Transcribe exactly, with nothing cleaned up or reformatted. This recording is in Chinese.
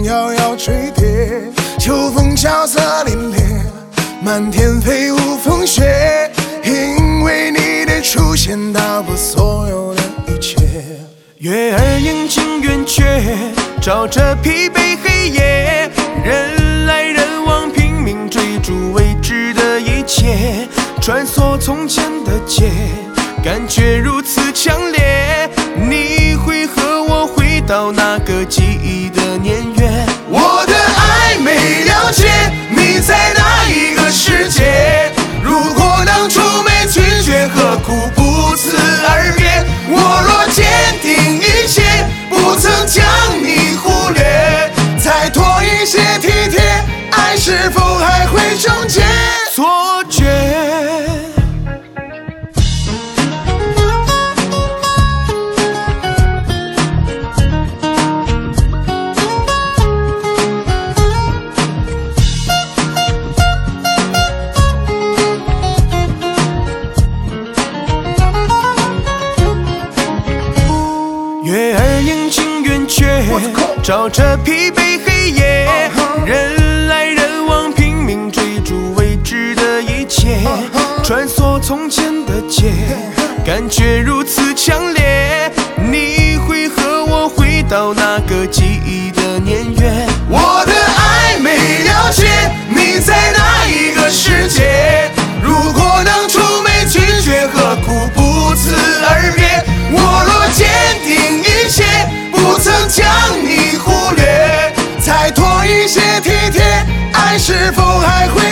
遥遥坠跌，秋风萧瑟凛冽，漫天飞舞风雪，因为你的出现打破所有的一切。 月儿阴晴圆缺，照着疲惫黑夜，人来人往，拼命追逐未知的一切，穿梭从前的街，感觉如此强烈。你会和我回到那个记忆的年月， 我的爱没了解你在哪一个世界，如果当初没拒绝，何苦不辞而别？我若坚定一切，不曾将你忽略，再多一些体贴，爱是否还会终结？ 错觉。月儿阴晴圆缺，照着疲惫黑夜，人来人往，拼命追逐未知的一切，穿梭从前的街，感觉如此强烈。你会和我回到那个记忆的年月， 我的爱没了解你在哪一个世界，如果当初没拒绝，何苦不辞而别？我若坚定一切，不曾将你忽略，再多一些体贴，爱是否还会